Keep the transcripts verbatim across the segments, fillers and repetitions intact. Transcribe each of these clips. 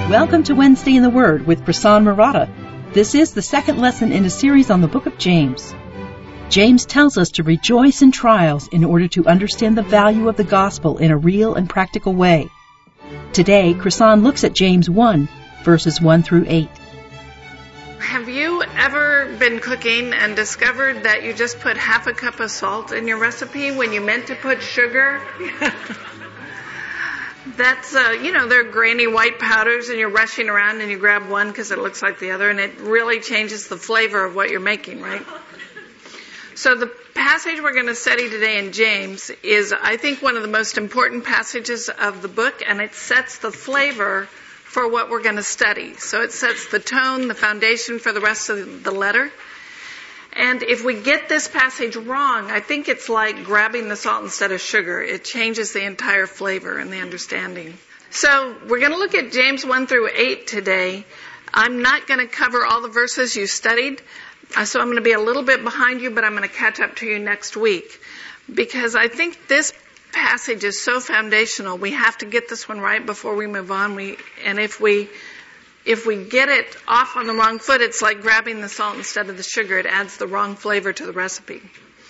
Welcome to Wednesday in the Word with Prasan Maratha. This is the second lesson in a series on the book of James. James tells us to rejoice in trials in order to understand the value of the gospel in a real and practical way. Today, Prasan looks at James one, verses one through eight. Have you ever been cooking and discovered that you just put half a cup of salt in your recipe when you meant to put sugar? That's, uh, you know, they're grainy white powders and you're rushing around and you grab one because it looks like the other and it really changes the flavor of what you're making, right? So the passage we're going to study today in James is, I think, one of the most important passages of the book, and it sets the flavor for what we're going to study. So it sets the tone, the foundation for the rest of the letter. And if we get this passage wrong, I think it's like grabbing the salt instead of sugar. It changes the entire flavor and the understanding. So we're going to look at James one through eight today. I'm not going to cover all the verses you studied, so I'm going to be a little bit behind you, but I'm going to catch up to you next week. Because I think this passage is so foundational, we have to get this one right before we move on. We, and if we... If we get it off on the wrong foot, it's like grabbing the salt instead of the sugar. It adds the wrong flavor to the recipe.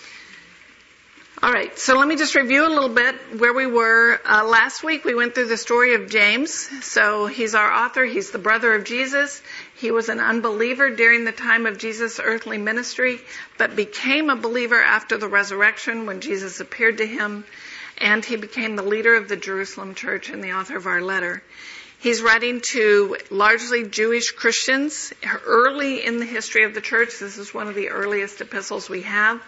All right, so let me just review a little bit where we were. Uh, last week we went through the story of James. So he's our author. He's the brother of Jesus. He was an unbeliever during the time of Jesus' earthly ministry, but became a believer after the resurrection when Jesus appeared to him. And he became the leader of the Jerusalem church and the author of our letter. He's writing to largely Jewish Christians early in the history of the church. This is one of the earliest epistles we have.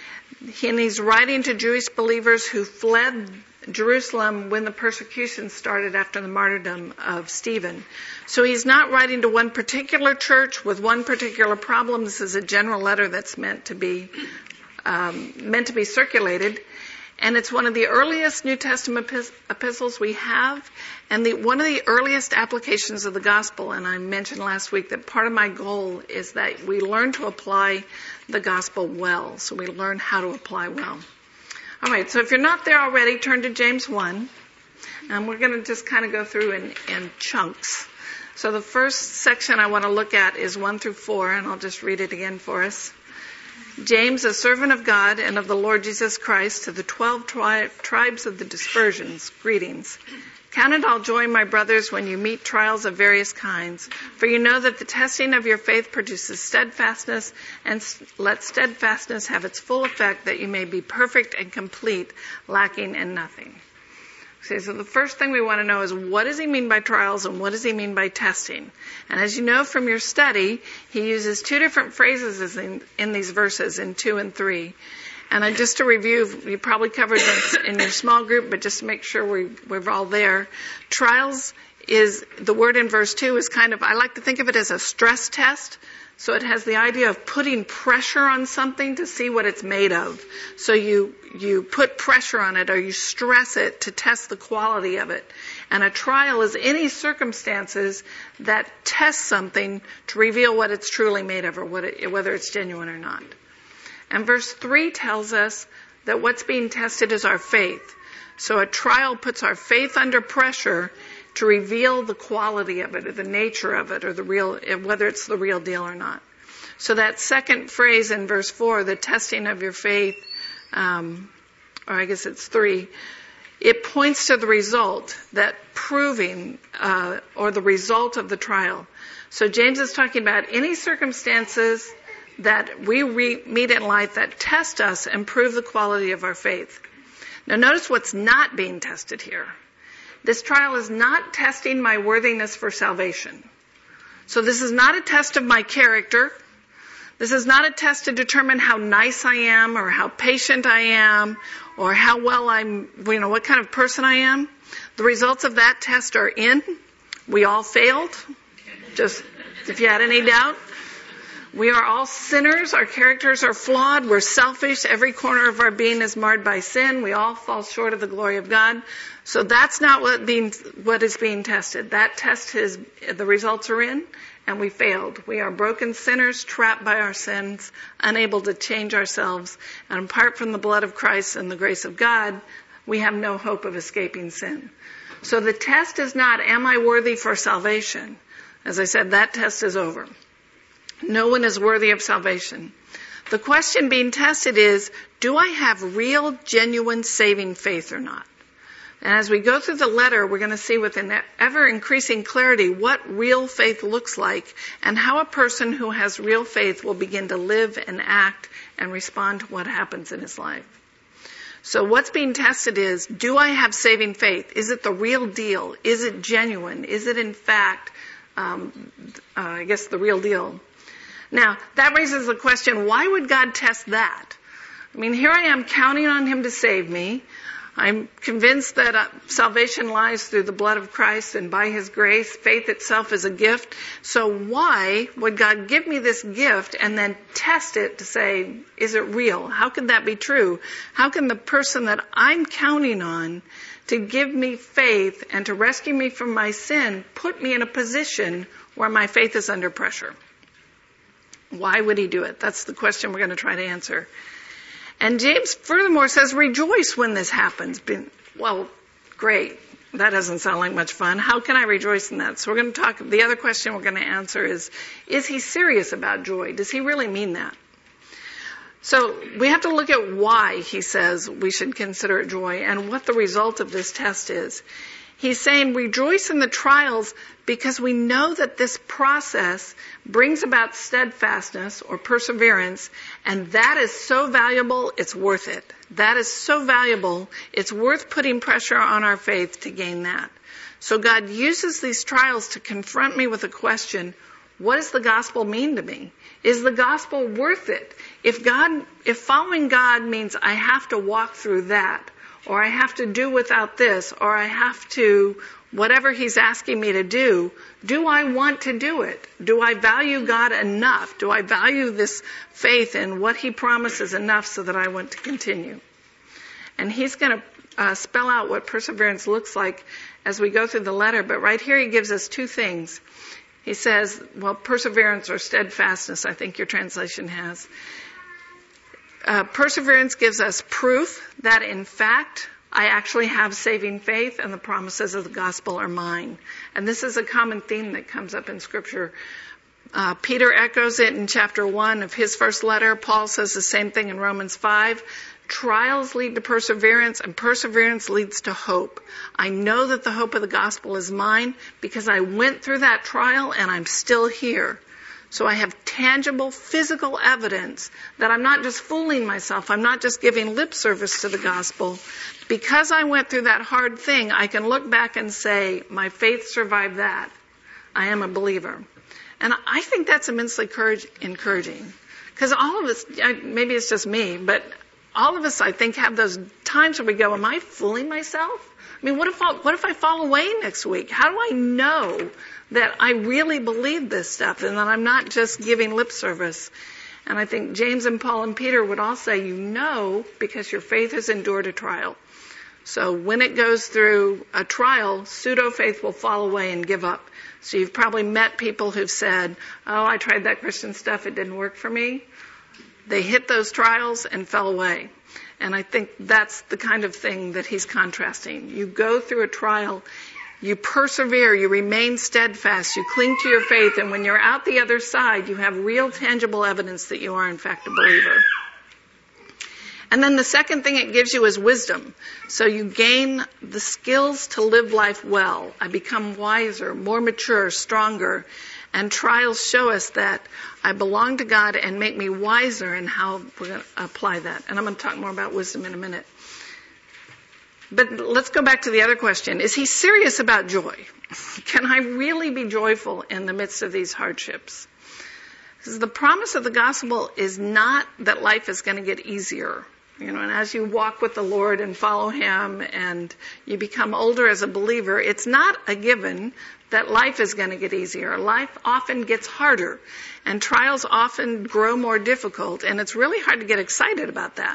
And he's writing to Jewish believers who fled Jerusalem when the persecution started after the martyrdom of Stephen. So he's not writing to one particular church with one particular problem. This is a general letter that's meant to be um, meant to be circulated. And it's one of the earliest New Testament epistles we have, and the, one of the earliest applications of the gospel. And I mentioned last week that part of my goal is that we learn to apply the gospel well. So we learn how to apply well. All right, so if you're not there already, turn to James one. And we're going to just kind of go through in, in chunks. So the first section I want to look at is one through four, and I'll just read it again for us. James, a servant of God and of the Lord Jesus Christ, to the twelve tri- tribes of the dispersions, greetings. Count it all joy, my brothers, when you meet trials of various kinds, for you know that the testing of your faith produces steadfastness, and let steadfastness have its full effect, that you may be perfect and complete, lacking in nothing. Okay, so the first thing we want to know is, what does he mean by trials and what does he mean by testing? And as you know from your study, he uses two different phrases in, in these verses, in two and three. And I, just to review, you probably covered this in your small group, but just to make sure we, we're all there. Trials is, the word in verse two is kind of, I like to think of it as a stress test. So it has the idea of putting pressure on something to see what it's made of. So you you put pressure on it or you stress it to test the quality of it. And a trial is any circumstances that test something to reveal what it's truly made of or what it, whether it's genuine or not. And verse three tells us that what's being tested is our faith. So a trial puts our faith under pressure to reveal the quality of it or the nature of it or the real, whether it's the real deal or not. So that second phrase in verse four, the testing of your faith, um, or I guess it's three, it points to the result, that proving, uh, or the result of the trial. So James is talking about any circumstances that we re- meet in life that test us and prove the quality of our faith. Now notice what's not being tested here. This trial is not testing my worthiness for salvation. So this is not a test of my character. This is not a test to determine how nice I am or how patient I am or how well I'm, you know, what kind of person I am. The results of that test are in. We all failed. Just if you had any doubt. We are all sinners. Our characters are flawed. We're selfish. Every corner of our being is marred by sin. We all fall short of the glory of God. So that's not what being what is being tested. That test is, the results are in, and we failed. We are broken sinners, trapped by our sins, unable to change ourselves. And apart from the blood of Christ and the grace of God, we have no hope of escaping sin. So the test is not, am I worthy for salvation? As I said, that test is over. No one is worthy of salvation. The question being tested is, do I have real, genuine, saving faith or not? And as we go through the letter, we're going to see with an ever-increasing clarity what real faith looks like and how a person who has real faith will begin to live and act and respond to what happens in his life. So what's being tested is, do I have saving faith? Is it the real deal? Is it genuine? Is it in fact, um, uh, I guess, the real deal? Now, that raises the question, why would God test that? I mean, here I am counting on Him to save me. I'm convinced that uh, salvation lies through the blood of Christ and by His grace. Faith itself is a gift. So why would God give me this gift and then test it to say, is it real? How can that be true? How can the person that I'm counting on to give me faith and to rescue me from my sin put me in a position where my faith is under pressure? Why would He do it? That's the question we're going to try to answer. And James furthermore says, rejoice when this happens. Well, great. That doesn't sound like much fun. How can I rejoice in that? So we're going to talk, the other question we're going to answer is, is he serious about joy? Does he really mean that? So we have to look at why he says we should consider it joy and what the result of this test is. He's saying rejoice in the trials because we know that this process brings about steadfastness or perseverance, and that is so valuable, it's worth it. That is so valuable, it's worth putting pressure on our faith to gain that. So God uses these trials to confront me with a question, what does the gospel mean to me? Is the gospel worth it? If God, if following God means I have to walk through that, or I have to do without this, or I have to, whatever He's asking me to do, do I want to do it? Do I value God enough? Do I value this faith in what He promises enough so that I want to continue? And he's going to uh, spell out what perseverance looks like as we go through the letter, but right here he gives us two things. He says, well, perseverance or steadfastness, I think your translation has. Uh, perseverance gives us proof that, in fact, I actually have saving faith and the promises of the gospel are mine. And this is a common theme that comes up in Scripture. Uh, Peter echoes it in chapter one of his first letter. Paul says the same thing in Romans five. Trials lead to perseverance, and perseverance leads to hope. I know that the hope of the gospel is mine because I went through that trial and I'm still here. So I have tangible physical evidence that I'm not just fooling myself. I'm not just giving lip service to the gospel. Because I went through that hard thing, I can look back and say, my faith survived that. I am a believer. And I think that's immensely courage, encouraging. Because all of us, maybe it's just me, but all of us, I think, have those times where we go, am I fooling myself? I mean, what if I, what if I fall away next week? How do I know that I really believe this stuff and that I'm not just giving lip service? And I think James and Paul and Peter would all say, you know, because your faith has endured a trial. So when it goes through a trial, pseudo-faith will fall away and give up. So you've probably met people who've said, oh, I tried that Christian stuff, it didn't work for me. They hit those trials and fell away. And I think that's the kind of thing that he's contrasting. You go through a trial, you persevere, you remain steadfast, you cling to your faith, and when you're out the other side, you have real tangible evidence that you are in fact a believer. And then the second thing it gives you is wisdom. So you gain the skills to live life well. I become wiser, more mature, stronger. And trials show us that I belong to God and make me wiser in how we're going to apply that. And I'm going to talk more about wisdom in a minute. But let's go back to the other question. Is he serious about joy? Can I really be joyful in the midst of these hardships? Because the promise of the gospel is not that life is going to get easier. You know, and as you walk with the Lord and follow Him and you become older as a believer, it's not a given that life is going to get easier. Life often gets harder and trials often grow more difficult, and it's really hard to get excited about that.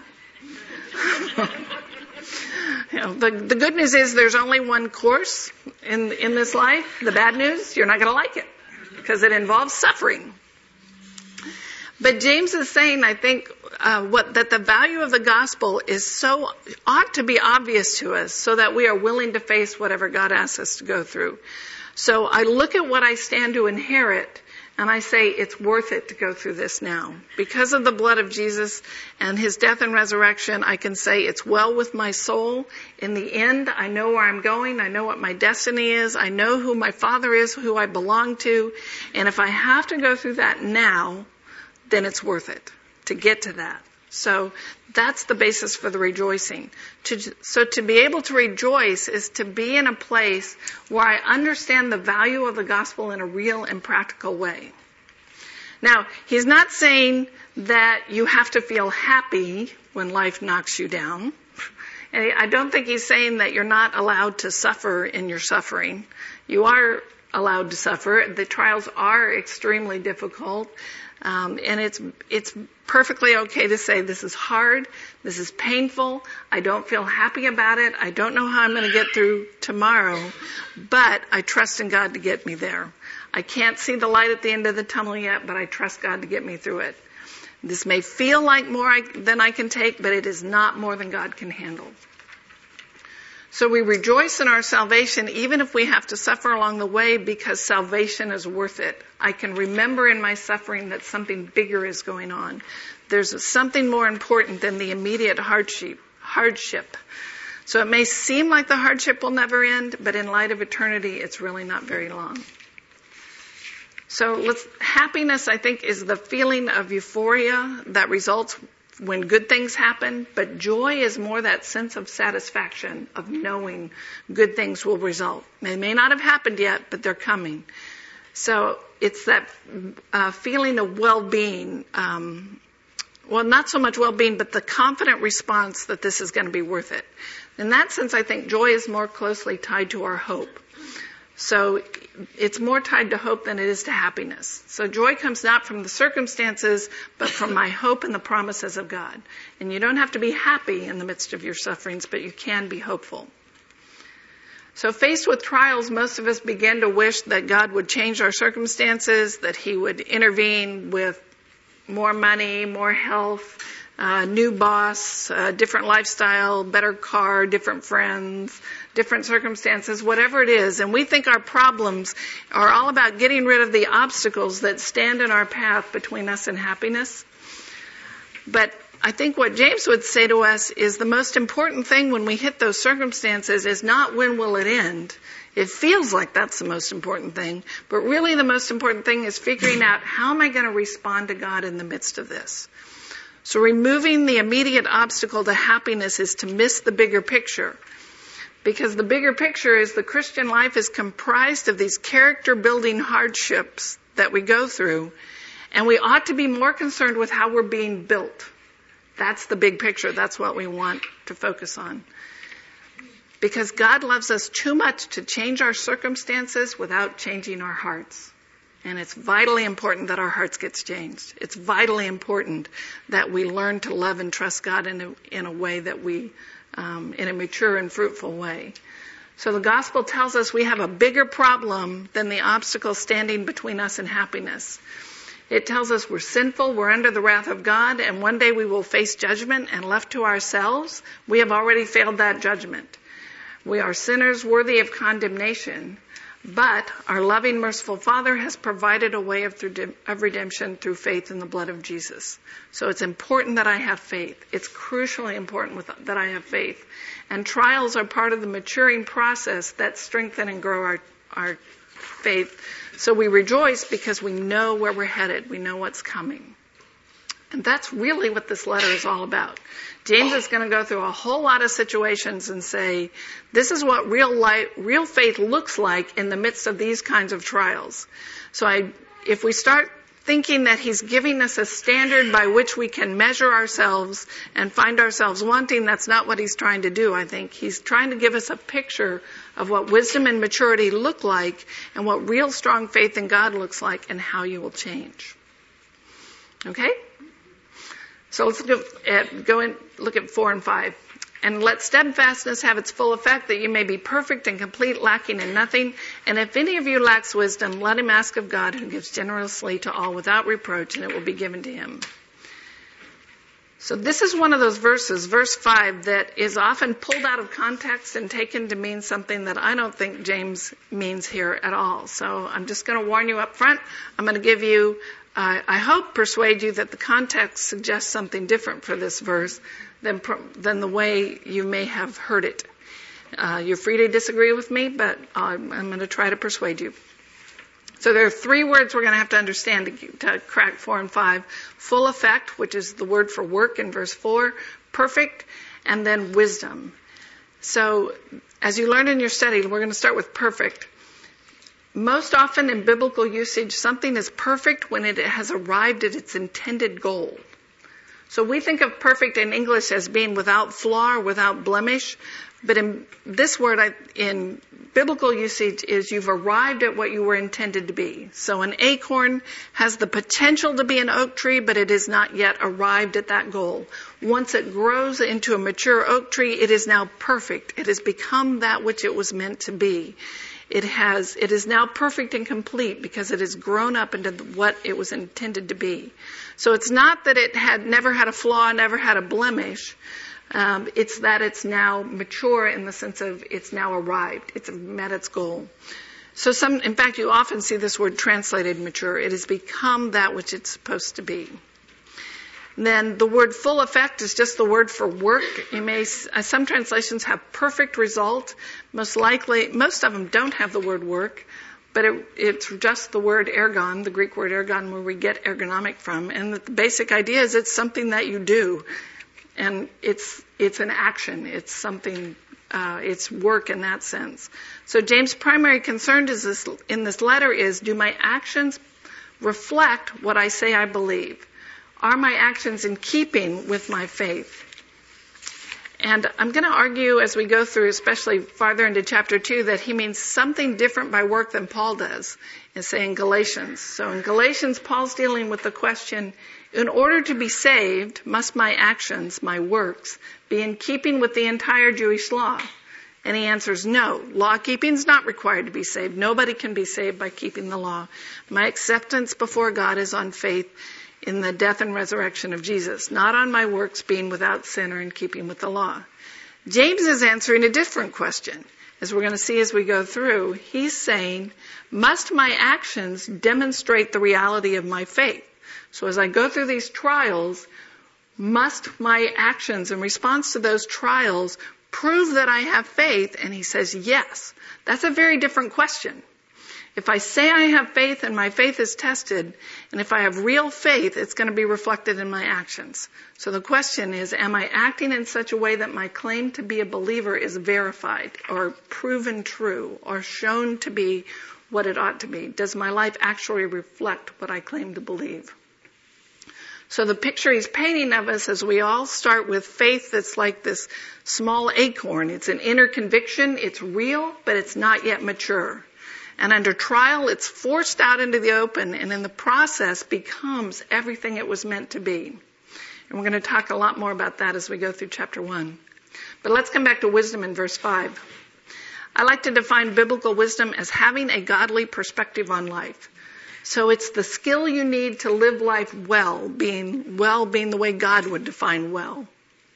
You know, the, the good news is there's only one course in, in this life. The bad news, you're not going to like it because it involves suffering. But James is saying, I think, uh, what that the value of the gospel is so ought to be obvious to us, so that we are willing to face whatever God asks us to go through. So I look at what I stand to inherit, and I say it's worth it to go through this now. Because of the blood of Jesus and his death and resurrection, I can say it's well with my soul. In the end, I know where I'm going. I know what my destiny is. I know who my Father is, who I belong to. And if I have to go through that now, then it's worth it to get to that. So that's the basis for the rejoicing. To, so to be able to rejoice is to be in a place where I understand the value of the gospel in a real and practical way. Now, he's not saying that you have to feel happy when life knocks you down. And I don't think he's saying that you're not allowed to suffer in your suffering. You are allowed to suffer. The trials are extremely difficult. Um, and it's it's perfectly okay to say this is hard, this is painful, I don't feel happy about it, I don't know how I'm going to get through tomorrow, but I trust in God to get me there. I can't see the light at the end of the tunnel yet, but I trust God to get me through it. This may feel like more I, than I can take, but it is not more than God can handle. So we rejoice in our salvation even if we have to suffer along the way, because salvation is worth it. I can remember in my suffering that something bigger is going on. There's something more important than the immediate hardship. hardship. So it may seem like the hardship will never end, but in light of eternity, it's really not very long. So let's, happiness, I think, is the feeling of euphoria that results when good things happen, but joy is more that sense of satisfaction, of knowing good things will result. They may not have happened yet, but they're coming. So it's that uh, feeling of well-being, um, well, not so much well-being, but the confident response that this is going to be worth it. In that sense, I think joy is more closely tied to our hope. So it's more tied to hope than it is to happiness. So joy comes not from the circumstances, but from my hope and the promises of God. And you don't have to be happy in the midst of your sufferings, but you can be hopeful. So faced with trials, most of us begin to wish that God would change our circumstances, that he would intervene with more money, more health, uh, new boss, uh, different lifestyle, better car, different friends, different circumstances, whatever it is. And we think our problems are all about getting rid of the obstacles that stand in our path between us and happiness. But I think what James would say to us is the most important thing when we hit those circumstances is not when will it end. It feels like that's the most important thing, but really the most important thing is figuring out how am I going to respond to God in the midst of this. So removing the immediate obstacle to happiness is to miss the bigger picture. Because the bigger picture is the Christian life is comprised of these character-building hardships that we go through, and we ought to be more concerned with how we're being built. That's the big picture. That's what we want to focus on. Because God loves us too much to change our circumstances without changing our hearts. And it's vitally important that our hearts get changed. It's vitally important that we learn to love and trust God in a, in a way that we, um, in a mature and fruitful way. So the gospel tells us we have a bigger problem than the obstacle standing between us and happiness. It tells us we're sinful, we're under the wrath of God, and one day we will face judgment, and left to ourselves, we have already failed that judgment. We are sinners worthy of condemnation, but our loving, merciful Father has provided a way of, through, of redemption through faith in the blood of Jesus. So it's important that I have faith. It's crucially important with, that I have faith. And trials are part of the maturing process that strengthen and grow our, our faith. So we rejoice because we know where we're headed. We know what's coming. And that's really what this letter is all about. James is going to go through a whole lot of situations and say, this is what real life, real faith looks like in the midst of these kinds of trials. So I, if we start thinking that he's giving us a standard by which we can measure ourselves and find ourselves wanting, that's not what he's trying to do, I think. He's trying to give us a picture of what wisdom and maturity look like and what real strong faith in God looks like and how you will change. Okay? So let's go, at, go and look at four and five. And let steadfastness have its full effect, that you may be perfect and complete, lacking in nothing. And if any of you lacks wisdom, let him ask of God, who gives generously to all without reproach, and it will be given to him. So this is one of those verses, verse five, that is often pulled out of context and taken to mean something that I don't think James means here at all. So I'm just going to warn you up front. I'm going to give you, uh, I hope, persuade you that the context suggests something different for this verse than than the way you may have heard it. Uh, you're free to disagree with me, but I'm, I'm going to try to persuade you. So there are three words we're going to have to understand to, to crack four and five. Full effect, which is the word for work in verse four, perfect, and then wisdom. So as you learned in your study, we're going to start with perfect. Most often in biblical usage, something is perfect when it has arrived at its intended goal. So we think of perfect in English as being without flaw or without blemish, but in this word in biblical usage is you've arrived at what you were intended to be. So an acorn has the potential to be an oak tree, but it is not yet arrived at that goal. Once it grows into a mature oak tree, it is now perfect. It has become that which it was meant to be. It has, it is now perfect and complete because it has grown up into what it was intended to be. So it's not that it had never had a flaw, never had a blemish. Um, it's that it's now mature in the sense of it's now arrived. It's met its goal. So some, in fact, you often see this word translated mature. It has become that which it's supposed to be. And then the word full effect is just the word for work. You may, uh, some translations have perfect result. Most likely, most of them don't have the word work, but it, it's just the word ergon, the Greek word ergon, where we get ergonomic from. And the basic idea is it's something that you do. And it's, it's an action. It's something, uh, it's work in that sense. So James' primary concern is this, in this letter is, do my actions reflect what I say I believe? Are my actions in keeping with my faith? And I'm going to argue as we go through, especially farther into chapter two, that he means something different by work than Paul does, in saying Galatians. So in Galatians, Paul's dealing with the question, in order to be saved, must my actions, my works, be in keeping with the entire Jewish law? And he answers, no. Law keeping is not required to be saved. Nobody can be saved by keeping the law. My acceptance before God is on faith in the death and resurrection of Jesus, not on my works being without sin or in keeping with the law. James is answering a different question. As we're going to see as we go through, he's saying, must my actions demonstrate the reality of my faith? So as I go through these trials, must my actions in response to those trials prove that I have faith? And he says, yes. That's a very different question. If I say I have faith and my faith is tested, and if I have real faith, it's going to be reflected in my actions. So the question is, am I acting in such a way that my claim to be a believer is verified or proven true or shown to be what it ought to be? Does my life actually reflect what I claim to believe? So the picture he's painting of us is we all start with faith that's like this small acorn. It's an inner conviction. It's real, but it's not yet mature. And under trial, it's forced out into the open, and in the process becomes everything it was meant to be. And we're going to talk a lot more about that as we go through chapter one. But let's come back to wisdom in verse five. I like to define biblical wisdom as having a godly perspective on life. So it's the skill you need to live life well, being well being the way God would define well.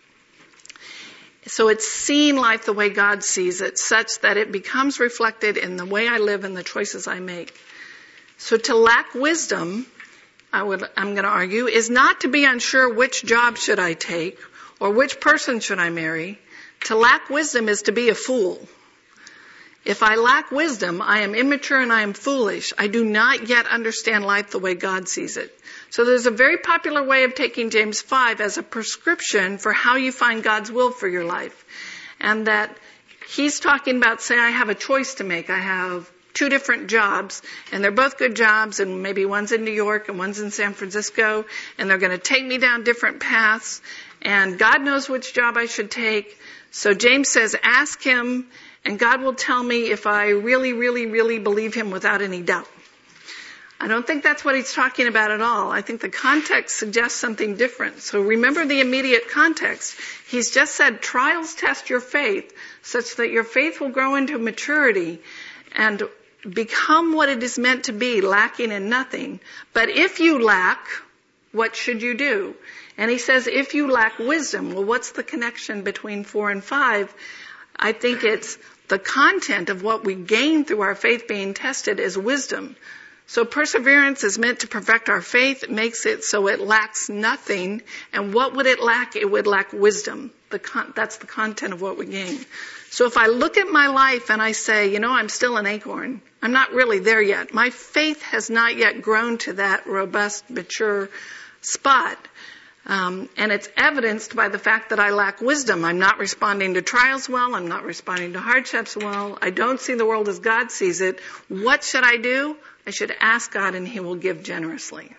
So it's seeing life the way God sees it, such that it becomes reflected in the way I live and the choices I make. So to lack wisdom, I would, I'm going to argue, is not to be unsure which job should I take or which person should I marry. To lack wisdom is to be a fool. If I lack wisdom, I am immature and I am foolish. I do not yet understand life the way God sees it. So there's a very popular way of taking James five as a prescription for how you find God's will for your life. And that he's talking about, say, I have a choice to make. I have two different jobs, and they're both good jobs, and maybe one's in New York and one's in San Francisco, and they're going to take me down different paths, and God knows which job I should take. So James says, ask him, and God will tell me if I really, really, really believe him without any doubt. I don't think that's what he's talking about at all. I think the context suggests something different. So remember the immediate context. He's just said trials test your faith such that your faith will grow into maturity and become what it is meant to be, lacking in nothing. But if you lack, what should you do? And he says, if you lack wisdom, well, what's the connection between four and five? I think it's the content of what we gain through our faith being tested is wisdom. So perseverance is meant to perfect our faith. It makes it so it lacks nothing. And what would it lack? It would lack wisdom. The con- that's the content of what we gain. So if I look at my life and I say, you know, I'm still an acorn. I'm not really there yet. My faith has not yet grown to that robust, mature spot. Um, and it's evidenced by the fact that I lack wisdom. I'm not responding to trials well. I'm not responding to hardships well. I don't see the world as God sees it. What should I do? I should ask God and He will give generously.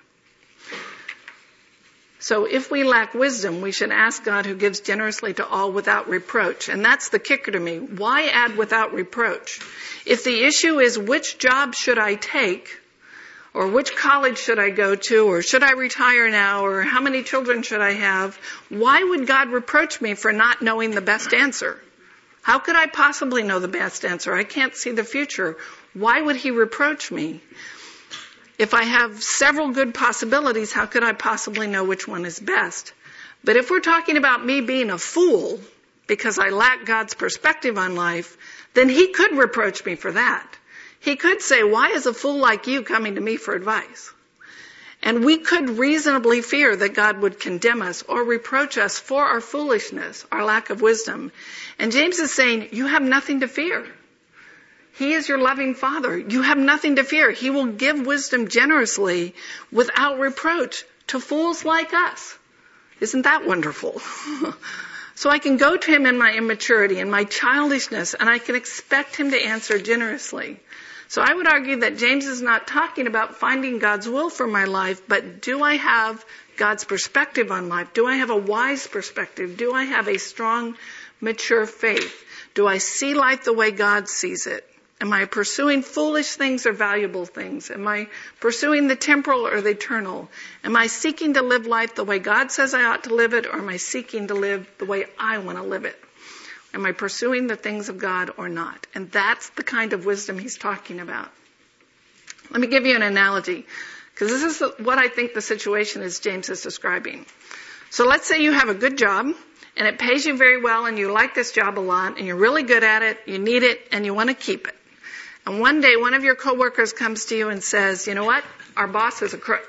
So if we lack wisdom, we should ask God who gives generously to all without reproach. And that's the kicker to me. Why add without reproach? If the issue is which job should I take, or which college should I go to, or should I retire now, or how many children should I have, why would God reproach me for not knowing the best answer? How could I possibly know the best answer? I can't see the future. Why would He reproach me? If I have several good possibilities, how could I possibly know which one is best? But if we're talking about me being a fool because I lack God's perspective on life, then He could reproach me for that. He could say, why is a fool like you coming to me for advice? And we could reasonably fear that God would condemn us or reproach us for our foolishness, our lack of wisdom. And James is saying, you have nothing to fear. He is your loving Father. You have nothing to fear. He will give wisdom generously without reproach to fools like us. Isn't that wonderful? So I can go to Him in my immaturity and my childishness, and I can expect Him to answer generously. So I would argue that James is not talking about finding God's will for my life, but do I have God's perspective on life? Do I have a wise perspective? Do I have a strong, mature faith? Do I see life the way God sees it? Am I pursuing foolish things or valuable things? Am I pursuing the temporal or the eternal? Am I seeking to live life the way God says I ought to live it, or am I seeking to live the way I want to live it? Am I pursuing the things of God or not? And that's the kind of wisdom he's talking about. Let me give you an analogy, because this is what I think the situation is James is describing. So let's say you have a good job, and it pays you very well, and you like this job a lot, and you're really good at it, you need it, and you want to keep it. And one day, one of your coworkers comes to you and says, you know what? Our boss is a crook.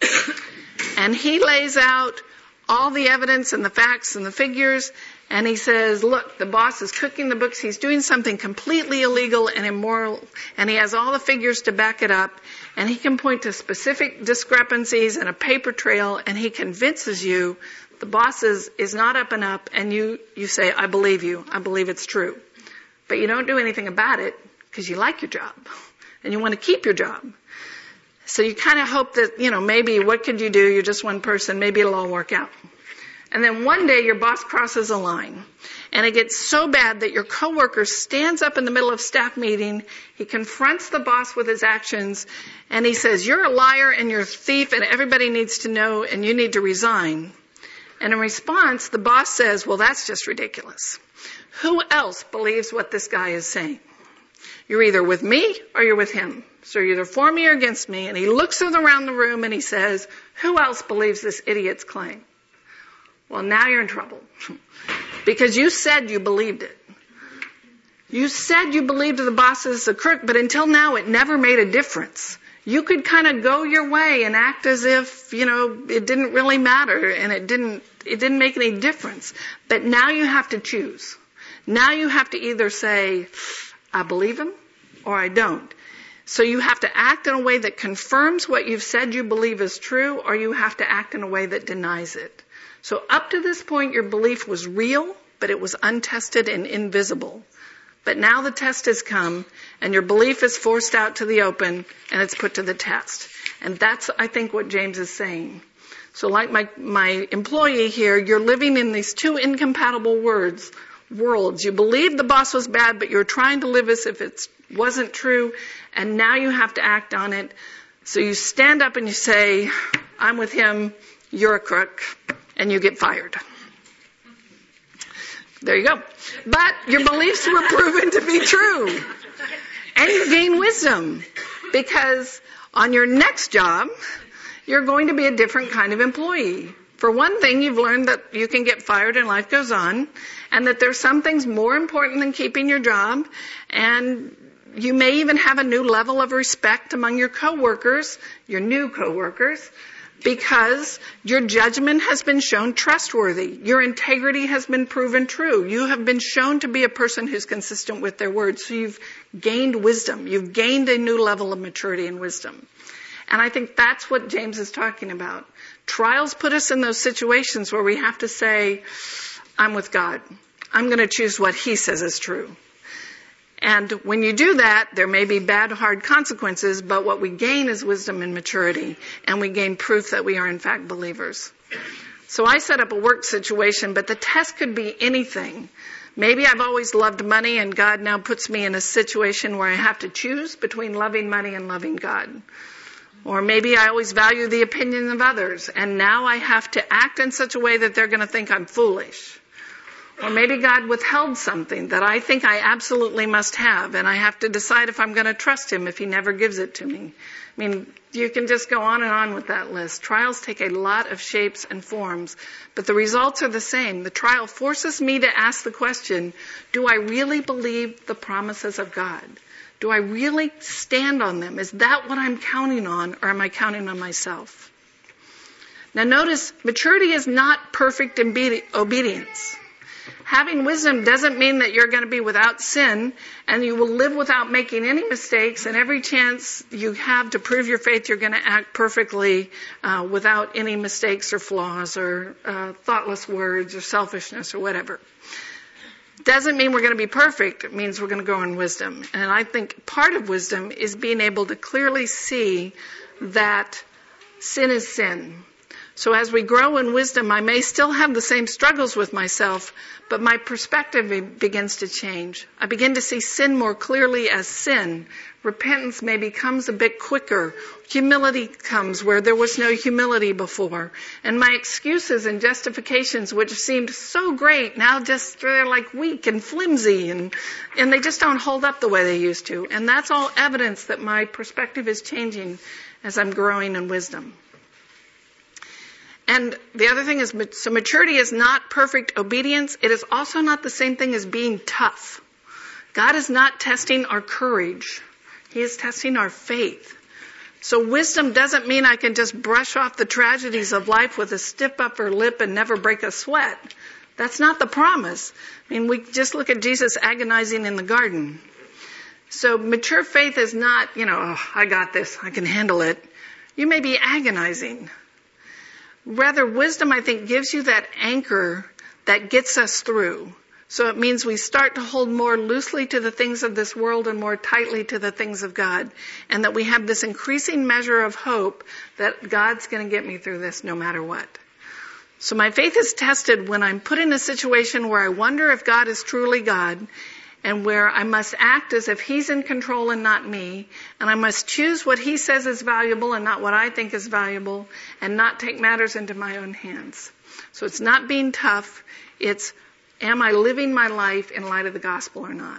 And he lays out all the evidence and the facts and the figures, and he says, look, the boss is cooking the books. He's doing something completely illegal and immoral, and he has all the figures to back it up, and he can point to specific discrepancies and a paper trail, and he convinces you the boss is, is not up and up, and you, you say, I believe you. I believe it's true. But you don't do anything about it because you like your job, and you want to keep your job. So you kind of hope that, you know, maybe what could you do? You're just one person. Maybe it'll all work out. And then one day your boss crosses a line, and it gets so bad that your coworker stands up in the middle of staff meeting. He confronts the boss with his actions, and he says, you're a liar and you're a thief, and everybody needs to know, and you need to resign. And in response, the boss says, well, that's just ridiculous. Who else believes what this guy is saying? You're either with me or you're with him. So you're either for me or against me. And he looks around the room and he says, who else believes this idiot's claim? Well, now you're in trouble. Because you said you believed it. You said you believed the boss is a crook, but until now it never made a difference. You could kind of go your way and act as if, you know, it didn't really matter and it didn't, it didn't make any difference. But now you have to choose. Now you have to either say, I believe him or I don't. So you have to act in a way that confirms what you've said you believe is true, or you have to act in a way that denies it. So up to this point, your belief was real, but it was untested and invisible. But now the test has come, and your belief is forced out to the open, and it's put to the test. And that's, I think, what James is saying. So like my, my employee here, you're living in these two incompatible words, worlds. You believed the boss was bad, but you're trying to live as if it wasn't true, and now you have to act on it. So you stand up and you say, I'm with him, you're a crook, and you get fired. There you go. But your beliefs were proven to be true. And you gain wisdom. Because on your next job, you're going to be a different kind of employee. For one thing, you've learned that you can get fired and life goes on, and that there's some things more important than keeping your job, and you may even have a new level of respect among your coworkers, your new coworkers, because your judgment has been shown trustworthy. Your integrity has been proven true. You have been shown to be a person who's consistent with their words. So you've gained wisdom. You've gained a new level of maturity and wisdom. And I think that's what James is talking about. Trials put us in those situations where we have to say, I'm with God. I'm going to choose what he says is true. And when you do that, there may be bad, hard consequences, but what we gain is wisdom and maturity, and we gain proof that we are in fact believers. So I set up a work situation, but the test could be anything. Maybe I've always loved money, and God now puts me in a situation where I have to choose between loving money and loving God. Or maybe I always value the opinion of others, and now I have to act in such a way that they're going to think I'm foolish. Or maybe God withheld something that I think I absolutely must have, and I have to decide if I'm going to trust him if he never gives it to me. I mean, you can just go on and on with that list. Trials take a lot of shapes and forms, but the results are the same. The trial forces me to ask the question, do I really believe the promises of God? Do I really stand on them? Is that what I'm counting on, or am I counting on myself? Now notice, maturity is not perfect obedience. Having wisdom doesn't mean that you're going to be without sin and you will live without making any mistakes, and every chance you have to prove your faith, you're going to act perfectly uh, without any mistakes or flaws or uh, thoughtless words or selfishness or whatever. Doesn't mean we're going to be perfect. It means we're going to grow in wisdom. And I think part of wisdom is being able to clearly see that sin is sin. So as we grow in wisdom, I may still have the same struggles with myself, but my perspective begins to change. I begin to see sin more clearly as sin. Repentance maybe comes a bit quicker. Humility comes where there was no humility before. And my excuses and justifications, which seemed so great, now just they're like weak and flimsy, and, and they just don't hold up the way they used to. And that's all evidence that my perspective is changing as I'm growing in wisdom. And the other thing is, so maturity is not perfect obedience. It is also not the same thing as being tough. God is not testing our courage. He is testing our faith. So wisdom doesn't mean I can just brush off the tragedies of life with a stiff upper lip and never break a sweat. That's not the promise. I mean, we just look at Jesus agonizing in the garden. So mature faith is not, you know, oh, I got this, I can handle it. You may be agonizing. Rather, wisdom, I think, gives you that anchor that gets us through. So it means we start to hold more loosely to the things of this world and more tightly to the things of God. And that we have this increasing measure of hope that God's going to get me through this no matter what. So my faith is tested when I'm put in a situation where I wonder if God is truly God, and where I must act as if he's in control and not me, and I must choose what he says is valuable and not what I think is valuable, and not take matters into my own hands. So it's not being tough, it's am I living my life in light of the gospel or not?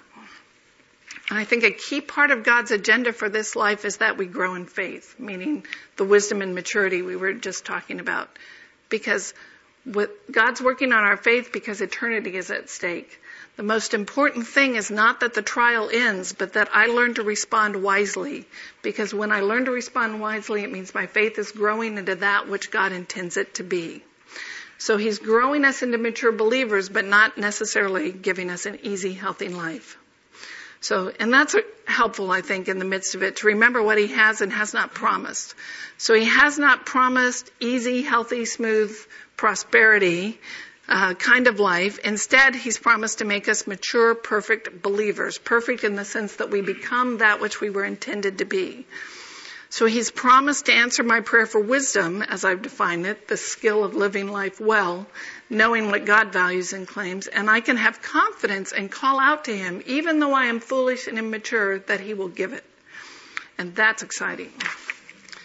And I think a key part of God's agenda for this life is that we grow in faith, meaning the wisdom and maturity we were just talking about. Because with God's working on our faith because eternity is at stake. The most important thing is not that the trial ends, but that I learn to respond wisely. Because when I learn to respond wisely, it means my faith is growing into that which God intends it to be. So he's growing us into mature believers, but not necessarily giving us an easy, healthy life. So, and that's helpful, I think, in the midst of it, to remember what he has and has not promised. So he has not promised easy, healthy, smooth prosperity, Uh, kind of life. Instead, he's promised to make us mature, perfect believers. Perfect in the sense that we become that which we were intended to be. So he's promised to answer my prayer for wisdom, as I've defined it, the skill of living life well, knowing what God values and claims, and I can have confidence and call out to him, even though I am foolish and immature, that he will give it. And that's exciting.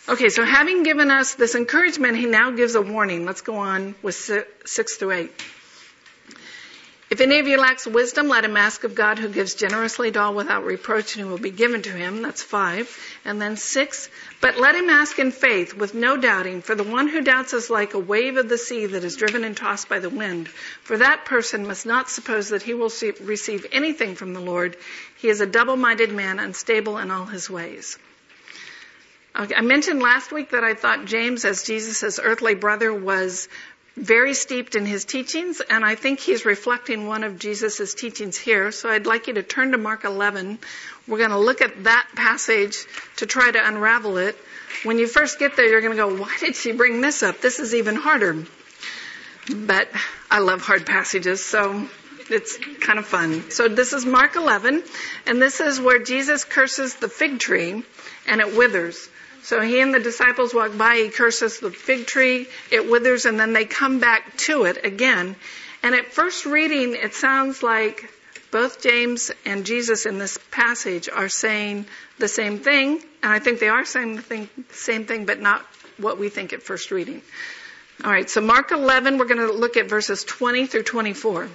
Okay, so having given us this encouragement, he now gives a warning. Let's go on with six through eight. If any of you lacks wisdom, let him ask of God, who gives generously to all without reproach, and it will be given to him. That's five. And then six, but let him ask in faith with no doubting, for the one who doubts is like a wave of the sea that is driven and tossed by the wind. For that person must not suppose that he will see, receive anything from the Lord. He is a double-minded man, unstable in all his ways. Okay, I mentioned last week that I thought James, as Jesus' earthly brother, was very steeped in his teachings, and I think he's reflecting one of Jesus' teachings here. So I'd like you to turn to Mark eleven. We're going to look at that passage to try to unravel it. When you first get there, you're going to go, why did she bring this up? This is even harder. But I love hard passages, so it's kind of fun. So this is Mark eleven, and this is where Jesus curses the fig tree, and it withers. So he and the disciples walk by, he curses the fig tree, it withers, and then they come back to it again. And at first reading, it sounds like both James and Jesus in this passage are saying the same thing, and I think they are saying the thing, same thing, but not what we think at first reading. All right, so Mark eleven, we're going to look at verses twenty through twenty-four.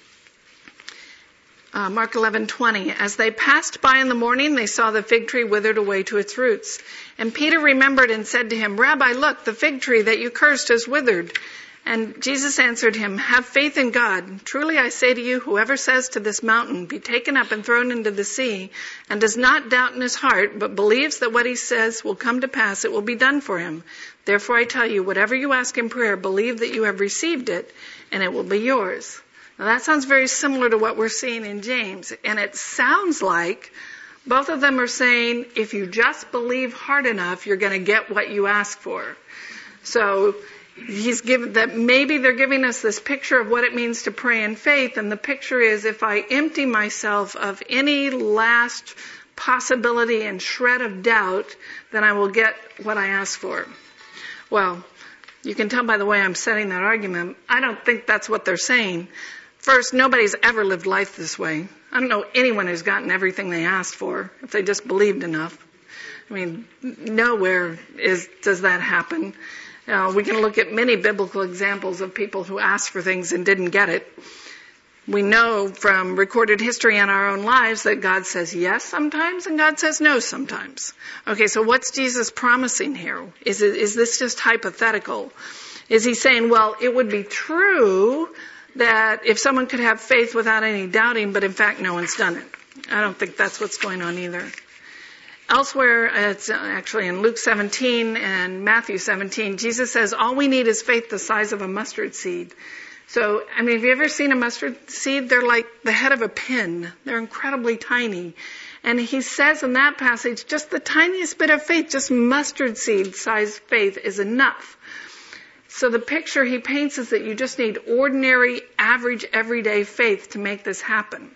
Uh, Mark eleven twenty. As they passed by in the morning, they saw the fig tree withered away to its roots. And Peter remembered and said to him, Rabbi, look, the fig tree that you cursed is withered. And Jesus answered him, have faith in God. Truly I say to you, whoever says to this mountain, be taken up and thrown into the sea, and does not doubt in his heart, but believes that what he says will come to pass, it will be done for him. Therefore I tell you, whatever you ask in prayer, believe that you have received it, and it will be yours. Now that sounds very similar to what we're seeing in James. And it sounds like both of them are saying, if you just believe hard enough, you're going to get what you ask for. So he's given that maybe they're giving us this picture of what it means to pray in faith. And the picture is, if I empty myself of any last possibility and shred of doubt, then I will get what I ask for. Well, you can tell by the way I'm setting that argument, I don't think that's what they're saying. First, nobody's ever lived life this way. I don't know anyone who's gotten everything they asked for, if they just believed enough. I mean, nowhere is does that happen. Uh, we can look at many biblical examples of people who asked for things and didn't get it. We know from recorded history in our own lives that God says yes sometimes and God says no sometimes. Okay, so what's Jesus promising here? Is it, is this just hypothetical? Is he saying, well, it would be true that if someone could have faith without any doubting, but in fact no one's done it? I don't think that's what's going on either. Elsewhere, it's actually in Luke seventeen and Matthew seventeen, Jesus says all we need is faith the size of a mustard seed. So, I mean, have you ever seen a mustard seed? They're like the head of a pin. They're incredibly tiny. And he says in that passage, just the tiniest bit of faith, just mustard seed size faith is enough. So the picture he paints is that you just need ordinary, average, everyday faith to make this happen.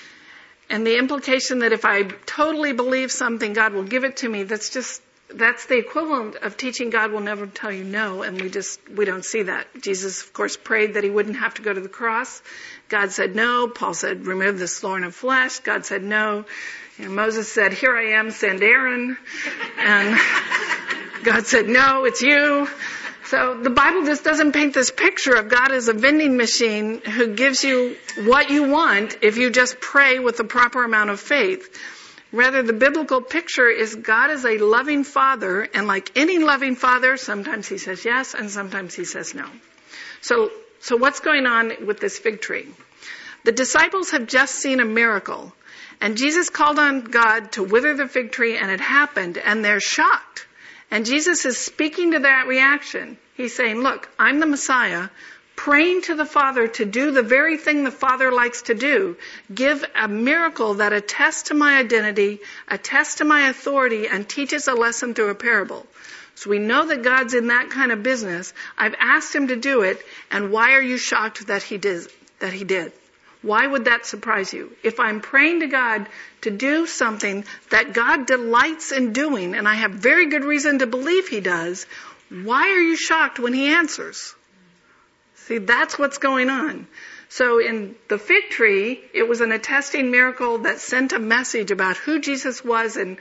And the implication that if I totally believe something, God will give it to me, that's just, that's the equivalent of teaching God will never tell you no, and we just, we don't see that. Jesus, of course, prayed that he wouldn't have to go to the cross. God said no. Paul said, remove this thorn of flesh. God said no. You know, Moses said, here I am, send Aaron. And God said, no, it's you. So the Bible just doesn't paint this picture of God as a vending machine who gives you what you want if you just pray with the proper amount of faith. Rather, the biblical picture is God is a loving father, and like any loving father, sometimes he says yes and sometimes he says no. So, so what's going on with this fig tree? The disciples have just seen a miracle, and Jesus called on God to wither the fig tree, and it happened, and they're shocked. And Jesus is speaking to that reaction. He's saying, look, I'm the Messiah, praying to the Father to do the very thing the Father likes to do. Give a miracle that attests to my identity, attests to my authority, and teaches a lesson through a parable. So we know that God's in that kind of business. I've asked him to do it, and why are you shocked that he did? That he did? Why would that surprise you? If I'm praying to God to do something that God delights in doing, and I have very good reason to believe he does, why are you shocked when he answers? See, that's what's going on. So in the fig tree, it was an attesting miracle that sent a message about who Jesus was and,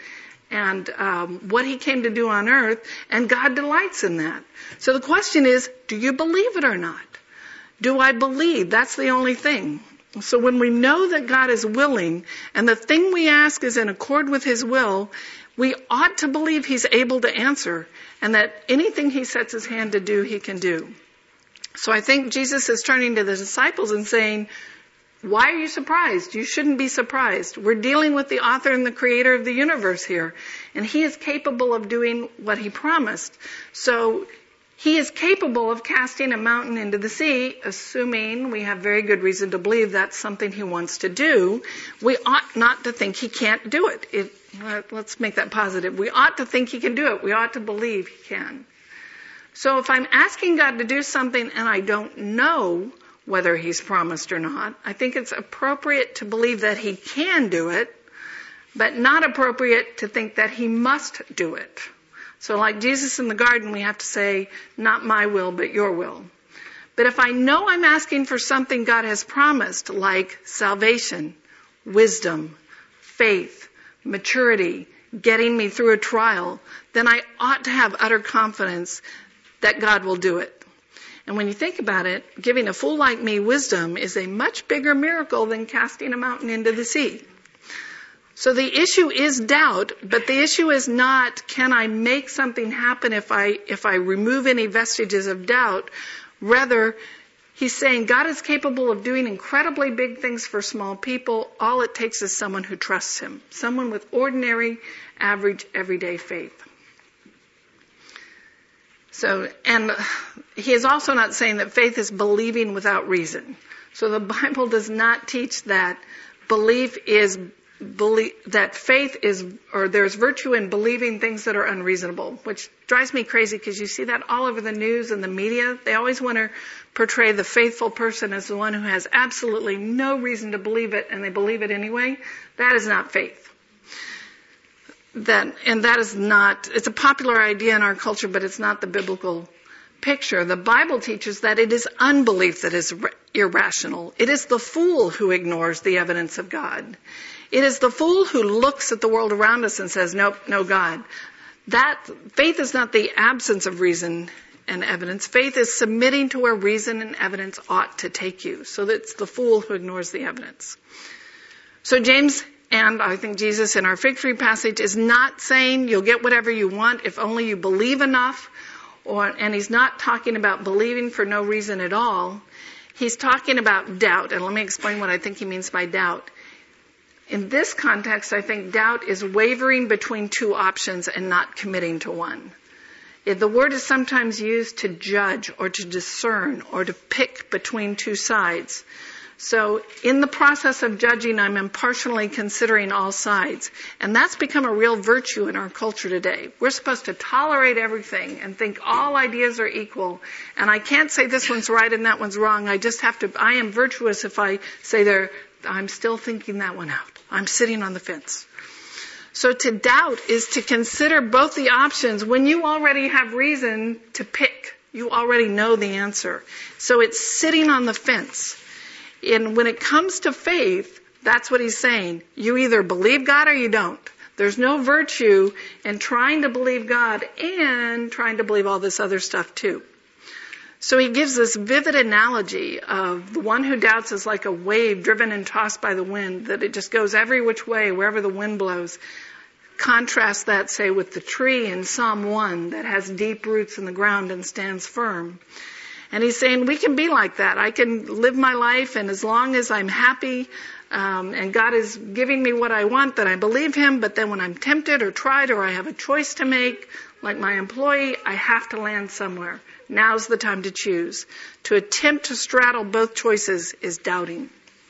and um, what he came to do on earth, and God delights in that. So the question is, do you believe it or not? Do I believe? That's the only thing. So when we know that God is willing, and the thing we ask is in accord with his will, we ought to believe he's able to answer, and that anything he sets his hand to do, he can do. So I think Jesus is turning to the disciples and saying, why are you surprised? You shouldn't be surprised. We're dealing with the author and the creator of the universe here, and he is capable of doing what he promised. So he is capable of casting a mountain into the sea, assuming we have very good reason to believe that's something he wants to do. We ought not to think he can't do it. it let's make that positive. We ought to think he can do it. We ought to believe he can. So if I'm asking God to do something and I don't know whether he's promised or not, I think it's appropriate to believe that he can do it, but not appropriate to think that he must do it. So like Jesus in the garden, we have to say, not my will, but your will. But if I know I'm asking for something God has promised, like salvation, wisdom, faith, maturity, getting me through a trial, then I ought to have utter confidence that God will do it. And when you think about it, giving a fool like me wisdom is a much bigger miracle than casting a mountain into the sea. So the issue is doubt, but the issue is not, can I make something happen if I, if I remove any vestiges of doubt? Rather, he's saying God is capable of doing incredibly big things for small people. All it takes is someone who trusts him, someone with ordinary, average, everyday faith. So, and he is also not saying that faith is believing without reason. So the Bible does not teach that belief is believe, that faith is, or there's virtue in believing things that are unreasonable, which drives me crazy because you see that all over the news and the media. They always want to portray the faithful person as the one who has absolutely no reason to believe it, and they believe it anyway. That is not faith. That, and that is not, it's a popular idea in our culture, but it's not the biblical picture. The Bible teaches that it is unbelief that is irrational. It is the fool who ignores the evidence of God. It is the fool who looks at the world around us and says, nope, no God. That, faith is not the absence of reason and evidence. Faith is submitting to where reason and evidence ought to take you. So that's the fool who ignores the evidence. So James, and I think Jesus in our fig tree passage, is not saying you'll get whatever you want if only you believe enough, or, and he's not talking about believing for no reason at all. He's talking about doubt, and let me explain what I think he means by doubt. In this context, I think doubt is wavering between two options and not committing to one. The word is sometimes used to judge or to discern or to pick between two sides. So in the process of judging, I'm impartially considering all sides. And that's become a real virtue in our culture today. We're supposed to tolerate everything and think all ideas are equal. And I can't say this one's right and that one's wrong. I just have to, I am virtuous if I say there, I'm still thinking that one out. I'm sitting on the fence. So to doubt is to consider both the options when you already have reason to pick. You already know the answer. So it's sitting on the fence. And when it comes to faith, that's what he's saying. You either believe God or you don't. There's no virtue in trying to believe God and trying to believe all this other stuff too. So he gives this vivid analogy of the one who doubts is like a wave driven and tossed by the wind, that it just goes every which way, wherever the wind blows. Contrast that, say, with the tree in Psalm one that has deep roots in the ground and stands firm. And he's saying we can be like that. I can live my life, and as long as I'm happy um, and God is giving me what I want, then I believe him. But then when I'm tempted or tried or I have a choice to make, like my employee, I have to land somewhere. Now's the time to choose. To attempt to straddle both choices is doubting.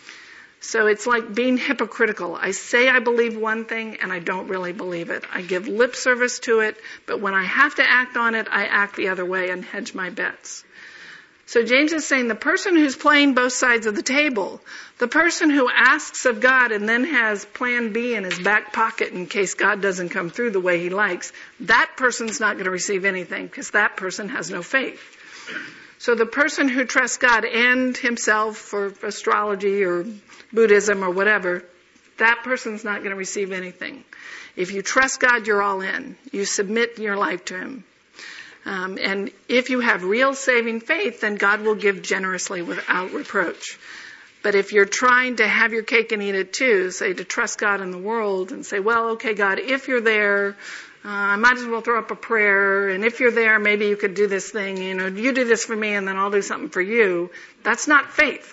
So it's like being hypocritical. I say I believe one thing and I don't really believe it. I give lip service to it, but when I have to act on it, I act the other way and hedge my bets. So James is saying the person who's playing both sides of the table, the person who asks of God and then has plan B in his back pocket in case God doesn't come through the way he likes, that person's not going to receive anything because that person has no faith. So the person who trusts God and himself for astrology or Buddhism or whatever, that person's not going to receive anything. If you trust God, you're all in. You submit your life to Him. Um, and if you have real saving faith, then God will give generously without reproach. But if you're trying to have your cake and eat it too, say to trust God in the world and say, well, okay, God, if you're there, uh, I might as well throw up a prayer. And if you're there, maybe you could do this thing. You know, you do this for me and then I'll do something for you. That's not faith.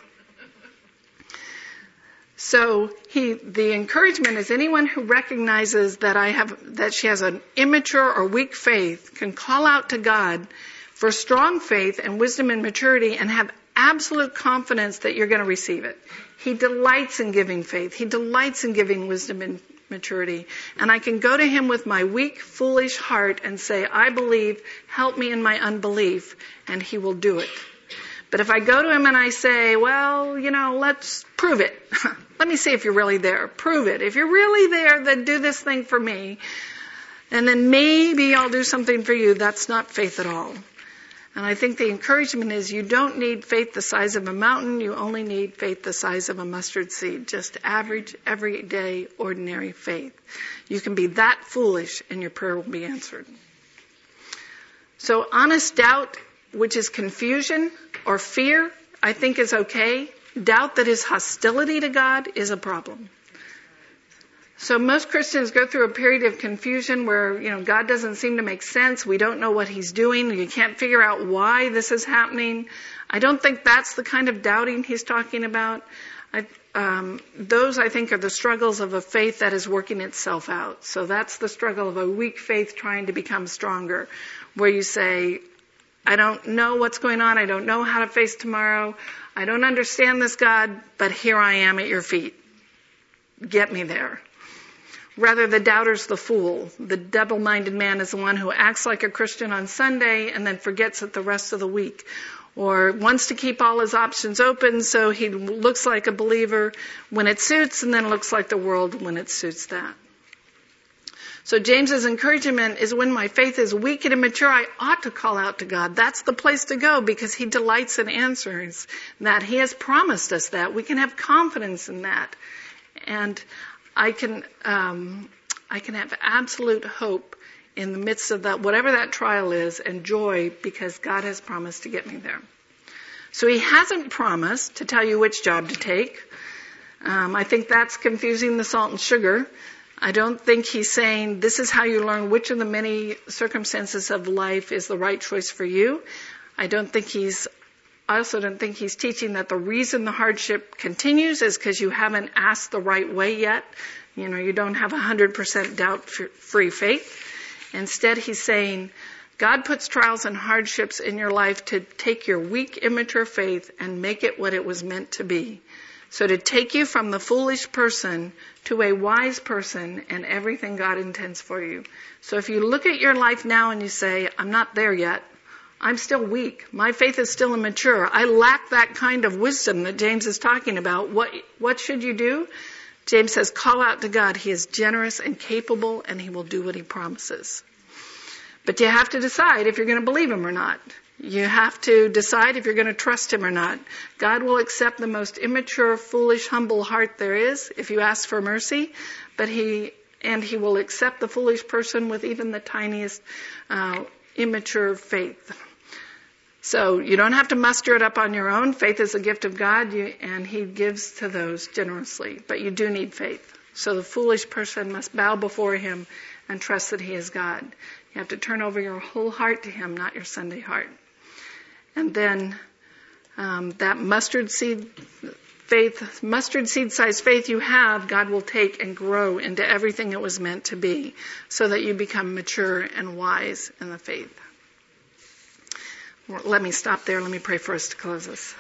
So he, the encouragement is anyone who recognizes that I have, that she has an immature or weak faith can call out to God for strong faith and wisdom and maturity and have absolute confidence that you're going to receive it. He delights in giving faith. He delights in giving wisdom and maturity. And I can go to Him with my weak, foolish heart and say, I believe, help me in my unbelief, and He will do it. But if I go to Him and I say, well, you know, let's prove it. Let me see if you're really there. Prove it. If you're really there, then do this thing for me. And then maybe I'll do something for you. That's not faith at all. And I think the encouragement is you don't need faith the size of a mountain. You only need faith the size of a mustard seed. Just average, everyday, ordinary faith. You can be that foolish and your prayer will be answered. So honest doubt, which is confusion or fear, I think is okay. Doubt that is hostility to God is a problem. So most Christians go through a period of confusion where, you know, God doesn't seem to make sense. We don't know what He's doing. You can't figure out why this is happening. I don't think that's the kind of doubting He's talking about. I, um, those, I think, are the struggles of a faith that is working itself out. So that's the struggle of a weak faith trying to become stronger, where you say, I don't know what's going on. I don't know how to face tomorrow. I don't understand this, God, but here I am at your feet. Get me there. Rather, the doubter's the fool. The double-minded man is the one who acts like a Christian on Sunday and then forgets it the rest of the week. Or wants to keep all his options open so he looks like a believer when it suits and then looks like the world when it suits that. So James's encouragement is when my faith is weak and immature, I ought to call out to God. That's the place to go because He delights in answers. That He has promised us that. We can have confidence in that. And I can, um, I can have absolute hope in the midst of that, whatever that trial is, and joy because God has promised to get me there. So He hasn't promised to tell you which job to take. Um, I think that's confusing the salt and sugar. I don't think He's saying this is how you learn which of the many circumstances of life is the right choice for you. I don't think He's I also don't think He's teaching that the reason the hardship continues is because you haven't asked the right way yet. You know, you don't have one hundred percent doubt-free faith. Instead, He's saying, God puts trials and hardships in your life to take your weak, immature faith and make it what it was meant to be. So to take you from the foolish person to a wise person and everything God intends for you. So if you look at your life now and you say, I'm not there yet, I'm still weak. My faith is still immature. I lack that kind of wisdom that James is talking about. What, what should you do? James says, call out to God. He is generous and capable, and He will do what He promises. But you have to decide if you're going to believe Him or not. You have to decide if you're going to trust Him or not. God will accept the most immature, foolish, humble heart there is if you ask for mercy, but He, and He will accept the foolish person with even the tiniest, uh, immature faith. So you don't have to muster it up on your own. Faith is a gift of God, you, and He gives to those generously. But you do need faith. So the foolish person must bow before Him and trust that He is God. You have to turn over your whole heart to Him, not your Sunday heart. And then um, that mustard seed faith, mustard seed sized faith you have, God will take and grow into everything it was meant to be, so that you become mature and wise in the faith. Let me stop there. Let me pray for us to close this.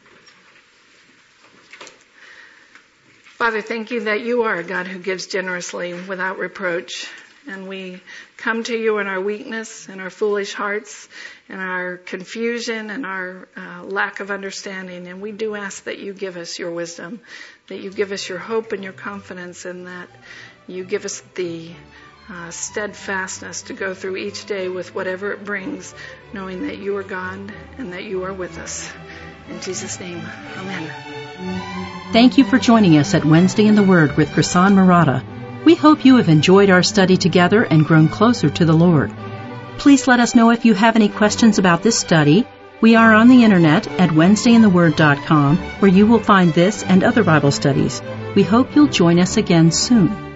Father, thank you that you are a God who gives generously without reproach. And we come to you in our weakness and our foolish hearts and our confusion and our uh, lack of understanding. And we do ask that you give us your wisdom, that you give us your hope and your confidence, and that you give us the Uh, steadfastness to go through each day with whatever it brings, knowing that you are God and that you are with us. In Jesus' name, amen. Thank you for joining us at Wednesday in the Word with Prasann Maratha. We hope you have enjoyed our study together and grown closer to the Lord. Please let us know if you have any questions about this study. We are on the internet at wednesday in the word dot com, where you will find this and other Bible studies. We hope you'll join us again soon.